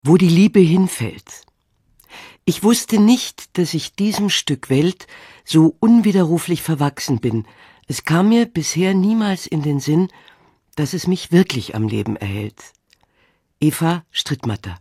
Wo die Liebe hinfällt. Ich wusste nicht, dass ich diesem Stück Welt so unwiderruflich verwachsen bin. Es kam mir bisher niemals in den Sinn, dass es mich wirklich am Leben erhält. Eva Strittmatter.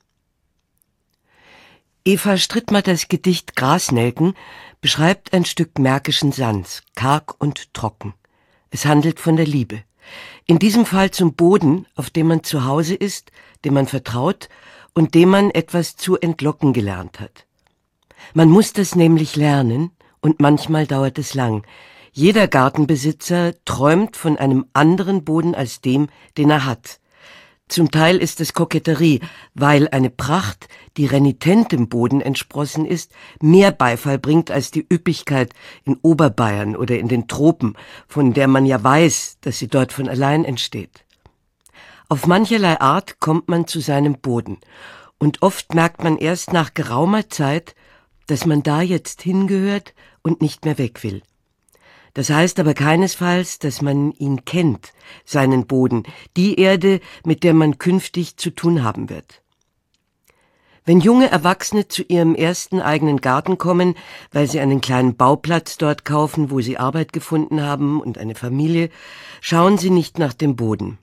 Eva Strittmatters Gedicht Grasnelken beschreibt ein Stück märkischen Sands, karg und trocken. Es handelt von der Liebe. In diesem Fall zum Boden, auf dem man zu Hause ist, dem man vertraut und dem man etwas zu entlocken gelernt hat. Man muss das nämlich lernen und manchmal dauert es lang. Jeder Gartenbesitzer träumt von einem anderen Boden als dem, den er hat. Zum Teil ist es Koketterie, weil eine Pracht, die renitentem Boden entsprossen ist, mehr Beifall bringt als die Üppigkeit in Oberbayern oder in den Tropen, von der man ja weiß, dass sie dort von allein entsteht. Auf mancherlei Art kommt man zu seinem Boden, und oft merkt man erst nach geraumer Zeit, dass man da jetzt hingehört und nicht mehr weg will. Das heißt aber keinesfalls, dass man ihn kennt, seinen Boden, die Erde, mit der man künftig zu tun haben wird. Wenn junge Erwachsene zu ihrem ersten eigenen Garten kommen, weil sie einen kleinen Bauplatz dort kaufen, wo sie Arbeit gefunden haben und eine Familie, schauen sie nicht nach dem Boden.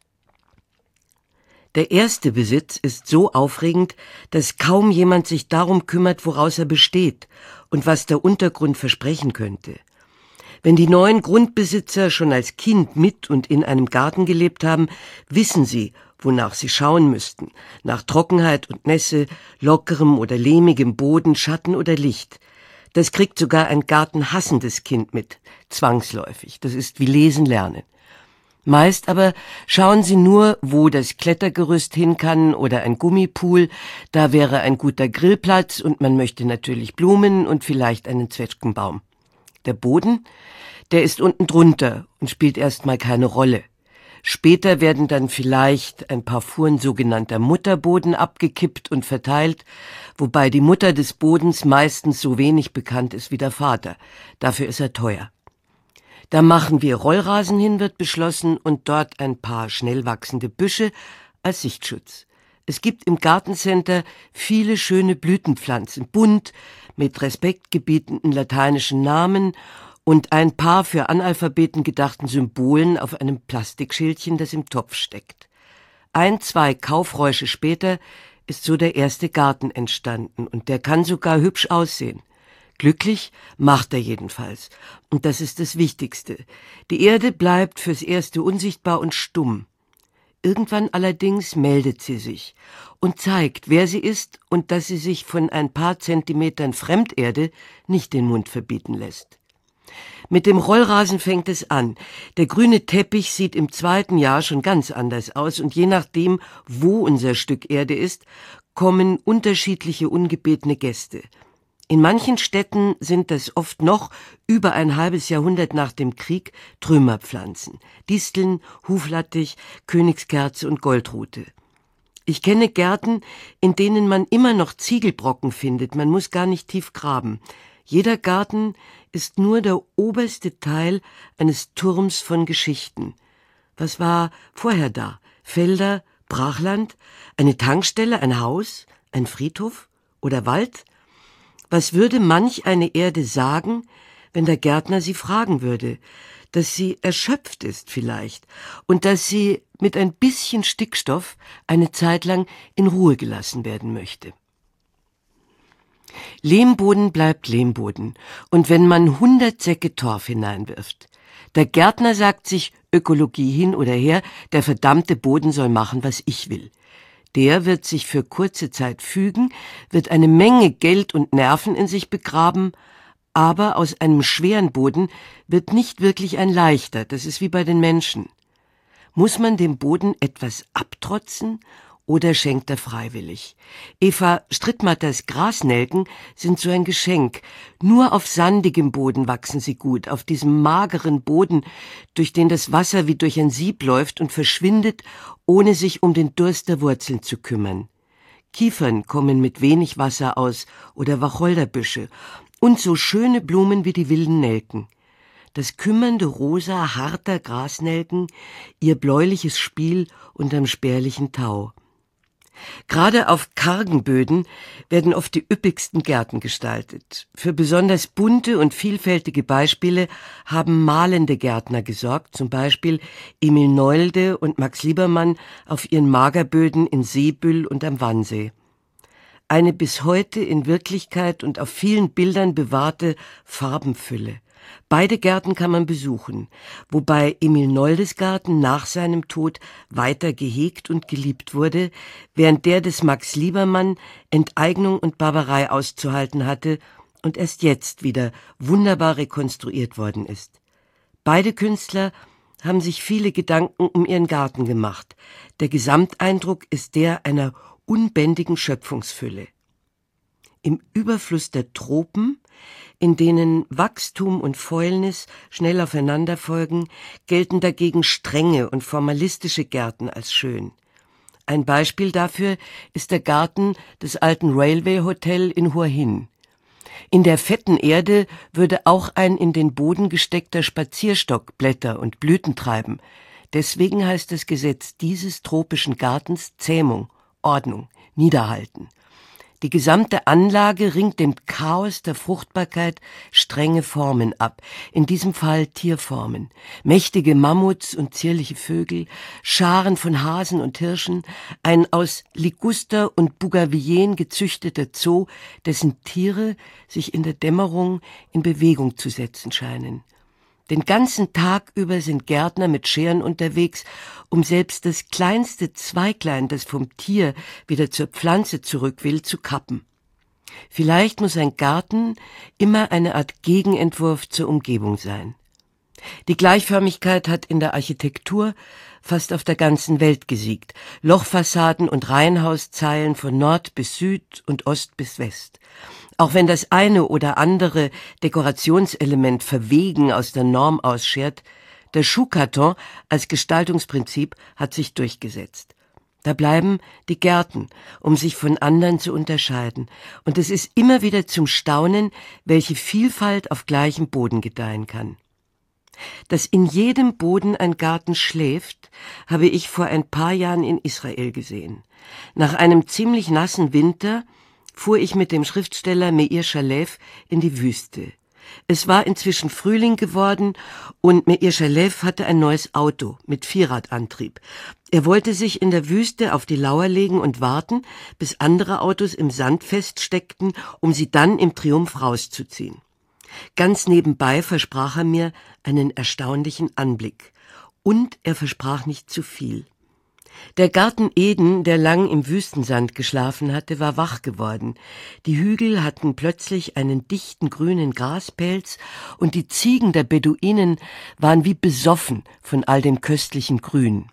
Der erste Besitz ist so aufregend, dass kaum jemand sich darum kümmert, woraus er besteht und was der Untergrund versprechen könnte. Wenn die neuen Grundbesitzer schon als Kind mit und in einem Garten gelebt haben, wissen sie, wonach sie schauen müssten. Nach Trockenheit und Nässe, lockerem oder lehmigem Boden, Schatten oder Licht. Das kriegt sogar ein gartenhassendes Kind mit, zwangsläufig. Das ist wie Lesen lernen. Meist aber schauen sie nur, wo das Klettergerüst hin kann oder ein Gummipool, da wäre ein guter Grillplatz und man möchte natürlich Blumen und vielleicht einen Zwetschgenbaum. Der Boden, der ist unten drunter und spielt erstmal keine Rolle. Später werden dann vielleicht ein paar Fuhren sogenannter Mutterboden abgekippt und verteilt, wobei die Mutter des Bodens meistens so wenig bekannt ist wie der Vater. Dafür ist er teuer. Da machen wir Rollrasen hin, wird beschlossen, und dort ein paar schnell wachsende Büsche als Sichtschutz. Es gibt im Gartencenter viele schöne Blütenpflanzen, bunt, mit respektgebietenden lateinischen Namen und ein paar für Analphabeten gedachten Symbolen auf einem Plastikschildchen, das im Topf steckt. 1, 2 Kaufräusche später ist so der erste Garten entstanden und der kann sogar hübsch aussehen. Glücklich macht er jedenfalls. Und das ist das Wichtigste. Die Erde bleibt fürs Erste unsichtbar und stumm. Irgendwann allerdings meldet sie sich und zeigt, wer sie ist und dass sie sich von ein paar Zentimetern Fremderde nicht den Mund verbieten lässt. Mit dem Rollrasen fängt es an. Der grüne Teppich sieht im zweiten Jahr schon ganz anders aus und je nachdem, wo unser Stück Erde ist, kommen unterschiedliche ungebetene Gäste. In manchen Städten sind das oft noch über ein halbes Jahrhundert nach dem Krieg Trümmerpflanzen, Disteln, Huflattich, Königskerze und Goldrute. Ich kenne Gärten, in denen man immer noch Ziegelbrocken findet, man muss gar nicht tief graben. Jeder Garten ist nur der oberste Teil eines Turms von Geschichten. Was war vorher da? Felder, Brachland, eine Tankstelle, ein Haus, ein Friedhof oder Wald? Was würde manch eine Erde sagen, wenn der Gärtner sie fragen würde? Dass sie erschöpft ist vielleicht und dass sie mit ein bisschen Stickstoff eine Zeit lang in Ruhe gelassen werden möchte. Lehmboden bleibt Lehmboden und wenn man 100 Säcke Torf hineinwirft. Der Gärtner sagt sich Ökologie hin oder her, der verdammte Boden soll machen, was ich will. Der wird sich für kurze Zeit fügen, wird eine Menge Geld und Nerven in sich begraben, aber aus einem schweren Boden wird nicht wirklich ein leichter, das ist wie bei den Menschen. Muss man dem Boden etwas abtrotzen oder schenkt er freiwillig? Eva Strittmatters Grasnelken sind so ein Geschenk. Nur auf sandigem Boden wachsen sie gut, auf diesem mageren Boden, durch den das Wasser wie durch ein Sieb läuft und verschwindet, ohne sich um den Durst der Wurzeln zu kümmern. Kiefern kommen mit wenig Wasser aus oder Wacholderbüsche und so schöne Blumen wie die wilden Nelken. Das kümmernde Rosa harter Grasnelken, ihr bläuliches Spiel unterm spärlichen Tau. Gerade auf kargen Böden werden oft die üppigsten Gärten gestaltet. Für besonders bunte und vielfältige Beispiele haben malende Gärtner gesorgt, zum Beispiel Emil Nolde und Max Liebermann auf ihren Magerböden in Seebüll und am Wannsee. Eine bis heute in Wirklichkeit und auf vielen Bildern bewahrte Farbenfülle. Beide Gärten kann man besuchen, wobei Emil Noldes Garten nach seinem Tod weiter gehegt und geliebt wurde, während der des Max Liebermann Enteignung und Barbarei auszuhalten hatte und erst jetzt wieder wunderbar rekonstruiert worden ist. Beide Künstler haben sich viele Gedanken um ihren Garten gemacht. Der Gesamteindruck ist der einer unbändigen Schöpfungsfülle. Im Überfluss der Tropen, in denen Wachstum und Fäulnis schnell aufeinander folgen, gelten dagegen strenge und formalistische Gärten als schön. Ein Beispiel dafür ist der Garten des alten Railway Hotel in Hua Hin. In der fetten Erde würde auch ein in den Boden gesteckter Spazierstock Blätter und Blüten treiben. Deswegen heißt das Gesetz dieses tropischen Gartens Zähmung, Ordnung, Niederhalten. Die gesamte Anlage ringt dem Chaos der Fruchtbarkeit strenge Formen ab, in diesem Fall Tierformen. Mächtige Mammuts und zierliche Vögel, Scharen von Hasen und Hirschen, ein aus Liguster und Bougainvillien gezüchteter Zoo, dessen Tiere sich in der Dämmerung in Bewegung zu setzen scheinen. Den ganzen Tag über sind Gärtner mit Scheren unterwegs, um selbst das kleinste Zweiglein, das vom Tier wieder zur Pflanze zurück will, zu kappen. Vielleicht muss ein Garten immer eine Art Gegenentwurf zur Umgebung sein. Die Gleichförmigkeit hat in der Architektur fast auf der ganzen Welt gesiegt. Lochfassaden und Reihenhauszeilen von Nord bis Süd und Ost bis West. Auch wenn das eine oder andere Dekorationselement verwegen aus der Norm ausschert, der Schuhkarton als Gestaltungsprinzip hat sich durchgesetzt. Da bleiben die Gärten, um sich von anderen zu unterscheiden. Und es ist immer wieder zum Staunen, welche Vielfalt auf gleichem Boden gedeihen kann. Dass in jedem Boden ein Garten schläft, habe ich vor ein paar Jahren in Israel gesehen. Nach einem ziemlich nassen Winter fuhr ich mit dem Schriftsteller Meir Shalev in die Wüste. Es war inzwischen Frühling geworden und Meir Shalev hatte ein neues Auto mit Vierradantrieb. Er wollte sich in der Wüste auf die Lauer legen und warten, bis andere Autos im Sand feststeckten, um sie dann im Triumph rauszuziehen. Ganz nebenbei versprach er mir einen erstaunlichen Anblick. Und er versprach nicht zu viel. Der Garten Eden, der lang im Wüstensand geschlafen hatte, war wach geworden. Die Hügel hatten plötzlich einen dichten grünen Graspelz und die Ziegen der Beduinen waren wie besoffen von all dem köstlichen Grün.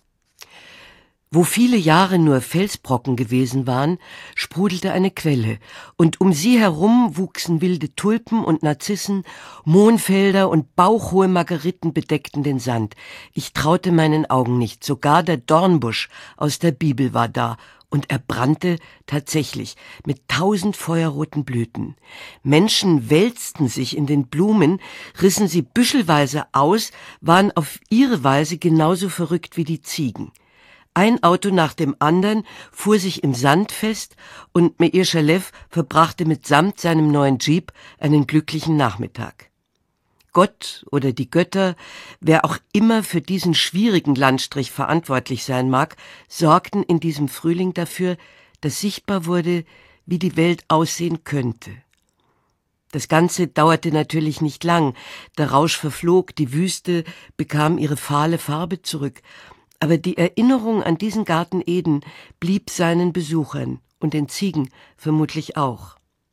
Wo viele Jahre nur Felsbrocken gewesen waren, sprudelte eine Quelle, und um sie herum wuchsen wilde Tulpen und Narzissen, Mohnfelder und bauchhohe Margeriten bedeckten den Sand. Ich traute meinen Augen nicht, sogar der Dornbusch aus der Bibel war da, und er brannte tatsächlich mit 1000 feuerroten Blüten. Menschen wälzten sich in den Blumen, rissen sie büschelweise aus, waren auf ihre Weise genauso verrückt wie die Ziegen. Ein Auto nach dem anderen fuhr sich im Sand fest und Meir Shalev verbrachte mitsamt seinem neuen Jeep einen glücklichen Nachmittag. Gott oder die Götter, wer auch immer für diesen schwierigen Landstrich verantwortlich sein mag, sorgten in diesem Frühling dafür, dass sichtbar wurde, wie die Welt aussehen könnte. Das Ganze dauerte natürlich nicht lang. Der Rausch verflog, die Wüste bekam ihre fahle Farbe zurück. Aber die Erinnerung an diesen Garten Eden blieb seinen Besuchern und den Ziegen vermutlich auch.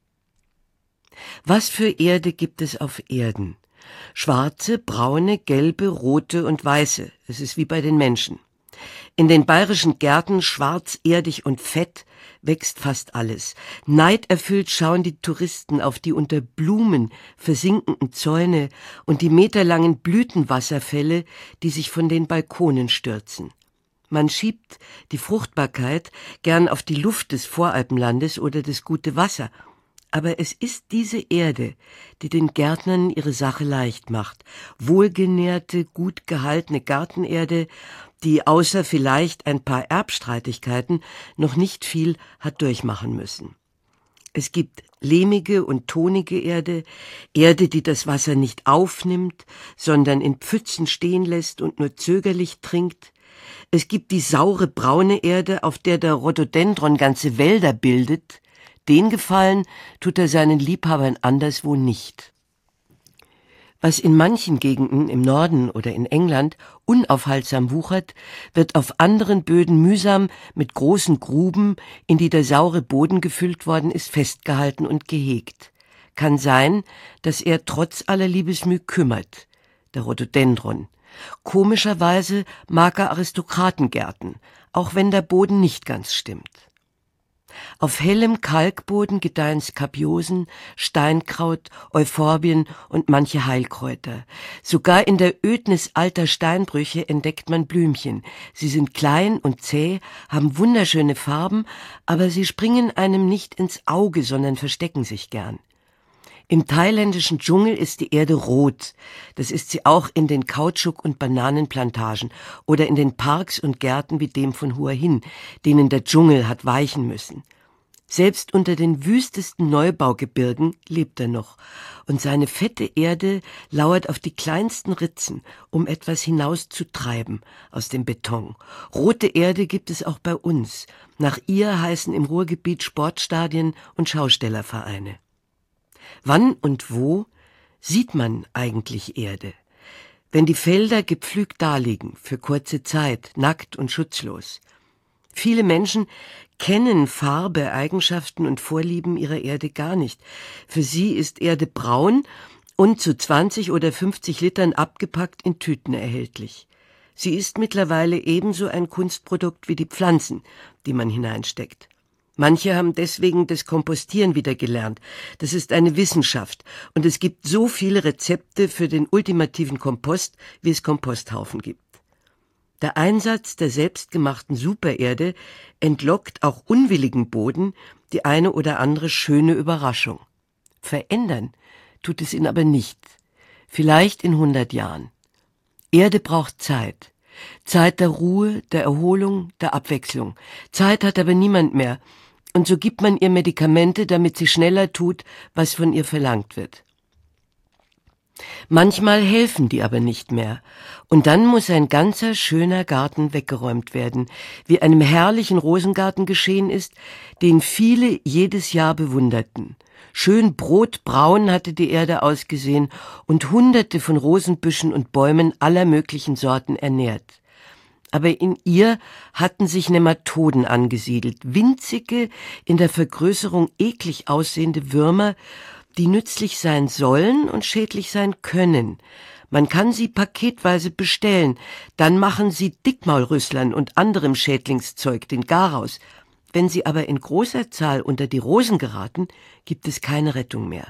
Was für Erde gibt es auf Erden? Schwarze, braune, gelbe, rote und weiße. Es ist wie bei den Menschen. In den bayerischen Gärten, schwarz, erdig und fett, wächst fast alles. Neiderfüllt schauen die Touristen auf die unter Blumen versinkenden Zäune und die meterlangen Blütenwasserfälle, die sich von den Balkonen stürzen. Man schiebt die Fruchtbarkeit gern auf die Luft des Voralpenlandes oder das gute Wasser. Aber es ist diese Erde, die den Gärtnern ihre Sache leicht macht. Wohlgenährte, gut gehaltene Gartenerde, die außer vielleicht ein paar Erbstreitigkeiten noch nicht viel hat durchmachen müssen. Es gibt lehmige und tonige Erde, Erde, die das Wasser nicht aufnimmt, sondern in Pfützen stehen lässt und nur zögerlich trinkt. Es gibt die saure braune Erde, auf der der Rhododendron ganze Wälder bildet. Den Gefallen tut er seinen Liebhabern anderswo nicht. Was in manchen Gegenden im Norden oder in England unaufhaltsam wuchert, wird auf anderen Böden mühsam mit großen Gruben, in die der saure Boden gefüllt worden ist, festgehalten und gehegt. Kann sein, dass er trotz aller Liebesmüh kümmert, der Rhododendron. Komischerweise mag er Aristokratengärten, auch wenn der Boden nicht ganz stimmt. Auf hellem Kalkboden gedeihen Skabiosen, Steinkraut, Euphorbien und manche Heilkräuter. Sogar in der Ödnis alter Steinbrüche entdeckt man Blümchen. Sie sind klein und zäh, haben wunderschöne Farben, aber sie springen einem nicht ins Auge, sondern verstecken sich gern. Im thailändischen Dschungel ist die Erde rot. Das ist sie auch in den Kautschuk- und Bananenplantagen oder in den Parks und Gärten wie dem von Hua Hin, denen der Dschungel hat weichen müssen. Selbst unter den wüstesten Neubaugebirgen lebt er noch, und seine fette Erde lauert auf die kleinsten Ritzen, um etwas hinauszutreiben aus dem Beton. Rote Erde gibt es auch bei uns. Nach ihr heißen im Ruhrgebiet Sportstadien und Schaustellervereine. Wann und wo sieht man eigentlich Erde? Wenn die Felder gepflügt daliegen, für kurze Zeit, nackt und schutzlos. Viele Menschen kennen Farbe, Eigenschaften und Vorlieben ihrer Erde gar nicht. Für sie ist Erde braun und zu 20 oder 50 Litern abgepackt in Tüten erhältlich. Sie ist mittlerweile ebenso ein Kunstprodukt wie die Pflanzen, die man hineinsteckt. Manche haben deswegen das Kompostieren wieder gelernt. Das ist eine Wissenschaft. Und es gibt so viele Rezepte für den ultimativen Kompost, wie es Komposthaufen gibt. Der Einsatz der selbstgemachten Supererde entlockt auch unwilligen Boden die eine oder andere schöne Überraschung. Verändern tut es ihn aber nicht. Vielleicht in 100 Jahren. Erde braucht Zeit. Zeit der Ruhe, der Erholung, der Abwechslung. Zeit hat aber niemand mehr. Und so gibt man ihr Medikamente, damit sie schneller tut, was von ihr verlangt wird. Manchmal helfen die aber nicht mehr. Und dann muss ein ganzer schöner Garten weggeräumt werden, wie einem herrlichen Rosengarten geschehen ist, den viele jedes Jahr bewunderten. Schön brotbraun hatte die Erde ausgesehen und Hunderte von Rosenbüschen und Bäumen aller möglichen Sorten ernährt. Aber in ihr hatten sich Nematoden angesiedelt, winzige, in der Vergrößerung eklig aussehende Würmer, die nützlich sein sollen und schädlich sein können. Man kann sie paketweise bestellen, dann machen sie Dickmaulrüsslern und anderem Schädlingszeug den Garaus. Wenn sie aber in großer Zahl unter die Rosen geraten, gibt es keine Rettung mehr.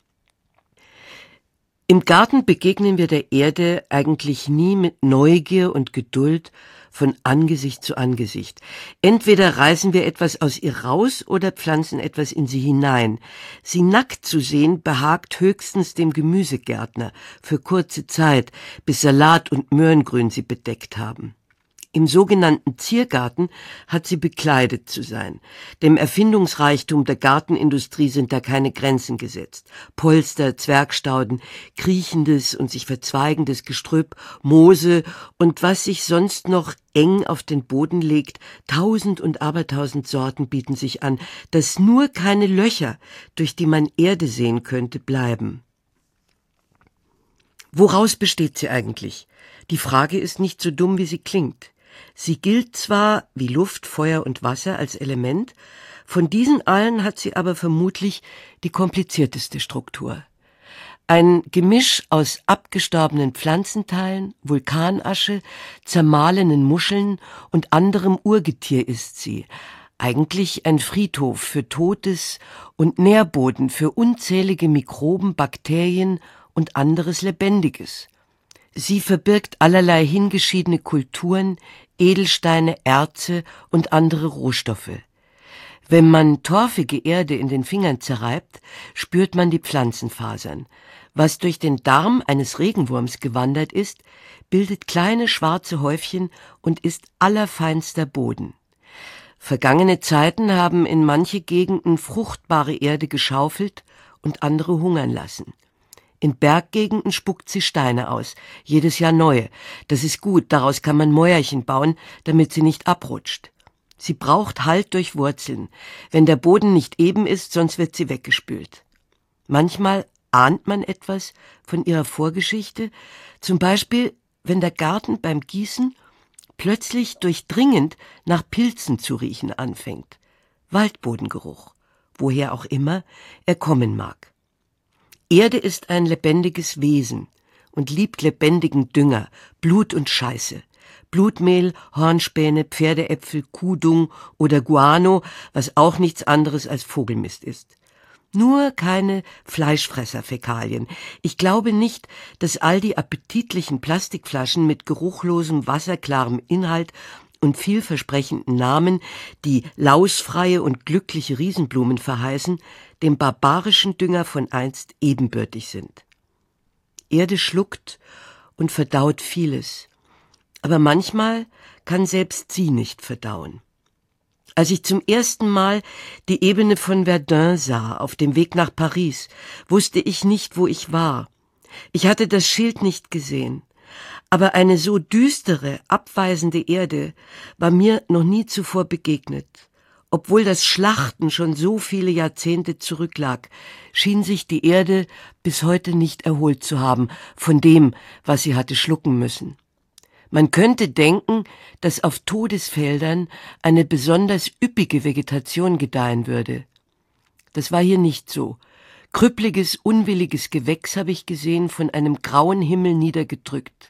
Im Garten begegnen wir der Erde eigentlich nie mit Neugier und Geduld von Angesicht zu Angesicht. Entweder reißen wir etwas aus ihr raus oder pflanzen etwas in sie hinein. Sie nackt zu sehen behagt höchstens dem Gemüsegärtner für kurze Zeit, bis Salat und Möhrengrün sie bedeckt haben. Im sogenannten Ziergarten hat sie bekleidet zu sein. Dem Erfindungsreichtum der Gartenindustrie sind da keine Grenzen gesetzt. Polster, Zwergstauden, kriechendes und sich verzweigendes Gestrüpp, Moose und was sich sonst noch eng auf den Boden legt, 1000 und abertausend Sorten bieten sich an, dass nur keine Löcher, durch die man Erde sehen könnte, bleiben. Woraus besteht sie eigentlich? Die Frage ist nicht so dumm, wie sie klingt. Sie gilt zwar wie Luft, Feuer und Wasser als Element, von diesen allen hat sie aber vermutlich die komplizierteste Struktur. Ein Gemisch aus abgestorbenen Pflanzenteilen, Vulkanasche, zermahlenen Muscheln und anderem Urgetier ist sie. Eigentlich ein Friedhof für Totes und Nährboden für unzählige Mikroben, Bakterien und anderes Lebendiges. Sie verbirgt allerlei hingeschiedene Kulturen, Edelsteine, Erze und andere Rohstoffe. Wenn man torfige Erde in den Fingern zerreibt, spürt man die Pflanzenfasern. Was durch den Darm eines Regenwurms gewandert ist, bildet kleine schwarze Häufchen und ist allerfeinster Boden. Vergangene Zeiten haben in manche Gegenden fruchtbare Erde geschaufelt und andere hungern lassen. In Berggegenden spuckt sie Steine aus, jedes Jahr neue. Das ist gut, daraus kann man Mäuerchen bauen, damit sie nicht abrutscht. Sie braucht Halt durch Wurzeln, wenn der Boden nicht eben ist, sonst wird sie weggespült. Manchmal ahnt man etwas von ihrer Vorgeschichte, zum Beispiel, wenn der Garten beim Gießen plötzlich durchdringend nach Pilzen zu riechen anfängt. Waldbodengeruch, woher auch immer er kommen mag. Erde ist ein lebendiges Wesen und liebt lebendigen Dünger, Blut und Scheiße. Blutmehl, Hornspäne, Pferdeäpfel, Kuhdung oder Guano, was auch nichts anderes als Vogelmist ist. Nur keine Fleischfresserfäkalien. Ich glaube nicht, dass all die appetitlichen Plastikflaschen mit geruchlosem, wasserklarem Inhalt und vielversprechenden Namen, die lausfreie und glückliche Riesenblumen verheißen, dem barbarischen Dünger von einst ebenbürtig sind. Erde schluckt und verdaut vieles, aber manchmal kann selbst sie nicht verdauen. Als ich zum ersten Mal die Ebene von Verdun sah, auf dem Weg nach Paris, wusste ich nicht, wo ich war. Ich hatte das Schild nicht gesehen. Aber eine so düstere, abweisende Erde war mir noch nie zuvor begegnet. Obwohl das Schlachten schon so viele Jahrzehnte zurücklag, schien sich die Erde bis heute nicht erholt zu haben von dem, was sie hatte schlucken müssen. Man könnte denken, dass auf Todesfeldern eine besonders üppige Vegetation gedeihen würde. Das war hier nicht so. Krüppliges, unwilliges Gewächs habe ich gesehen, von einem grauen Himmel niedergedrückt.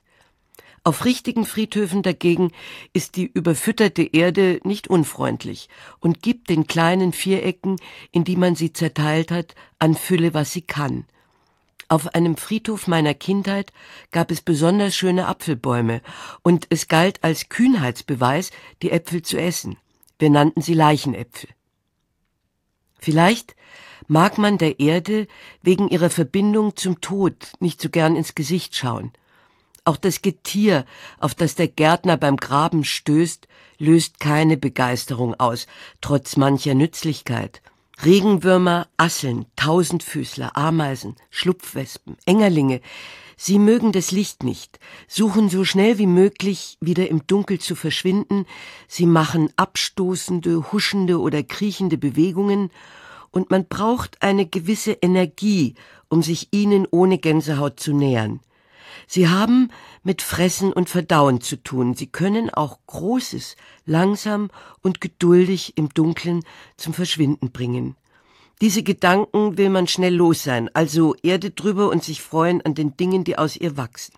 Auf richtigen Friedhöfen dagegen ist die überfütterte Erde nicht unfreundlich und gibt den kleinen Vierecken, in die man sie zerteilt hat, an Fülle, was sie kann. Auf einem Friedhof meiner Kindheit gab es besonders schöne Apfelbäume und es galt als Kühnheitsbeweis, die Äpfel zu essen. Wir nannten sie Leichenäpfel. Vielleicht mag man der Erde wegen ihrer Verbindung zum Tod nicht so gern ins Gesicht schauen. Auch das Getier, auf das der Gärtner beim Graben stößt, löst keine Begeisterung aus, trotz mancher Nützlichkeit. Regenwürmer, Asseln, Tausendfüßler, Ameisen, Schlupfwespen, Engerlinge, sie mögen das Licht nicht, suchen so schnell wie möglich wieder im Dunkel zu verschwinden, sie machen abstoßende, huschende oder kriechende Bewegungen, und man braucht eine gewisse Energie, um sich ihnen ohne Gänsehaut zu nähern. Sie haben mit Fressen und Verdauen zu tun. Sie können auch Großes langsam und geduldig im Dunkeln zum Verschwinden bringen. Diese Gedanken will man schnell los sein, also Erde drüber und sich freuen an den Dingen, die aus ihr wachsen.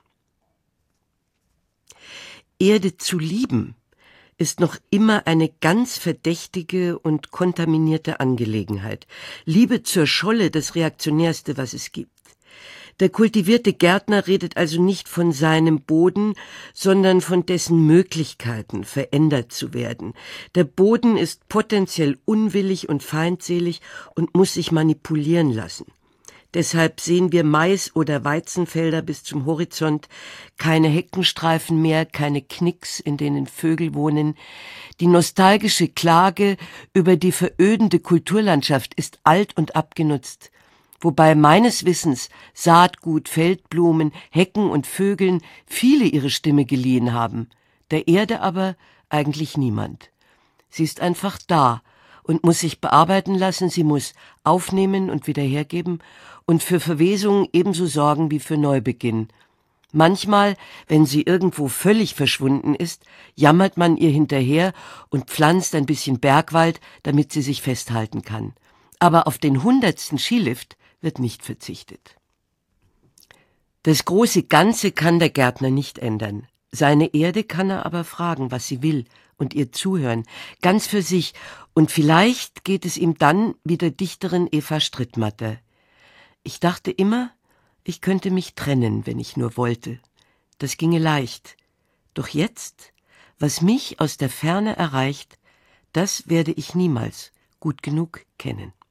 Erde zu lieben ist noch immer eine ganz verdächtige und kontaminierte Angelegenheit. Liebe zur Scholle das Reaktionärste, was es gibt. Der kultivierte Gärtner redet also nicht von seinem Boden, sondern von dessen Möglichkeiten, verändert zu werden. Der Boden ist potenziell unwillig und feindselig und muss sich manipulieren lassen. Deshalb sehen wir Mais- oder Weizenfelder bis zum Horizont, keine Heckenstreifen mehr, keine Knicks, in denen Vögel wohnen. Die nostalgische Klage über die verödende Kulturlandschaft ist alt und abgenutzt. Wobei meines Wissens Saatgut, Feldblumen, Hecken und Vögeln viele ihre Stimme geliehen haben, der Erde aber eigentlich niemand. Sie ist einfach da und muss sich bearbeiten lassen, sie muss aufnehmen und wieder hergeben und für Verwesung ebenso sorgen wie für Neubeginn. Manchmal, wenn sie irgendwo völlig verschwunden ist, jammert man ihr hinterher und pflanzt ein bisschen Bergwald, damit sie sich festhalten kann. Aber auf den 100. Skilift wird nicht verzichtet. Das große Ganze kann der Gärtner nicht ändern. Seine Erde kann er aber fragen, was sie will, und ihr zuhören, ganz für sich, und vielleicht geht es ihm dann wie der Dichterin Eva Strittmatter. Ich dachte immer, ich könnte mich trennen, wenn ich nur wollte. Das ginge leicht. Doch jetzt, was mich aus der Ferne erreicht, das werde ich niemals gut genug kennen.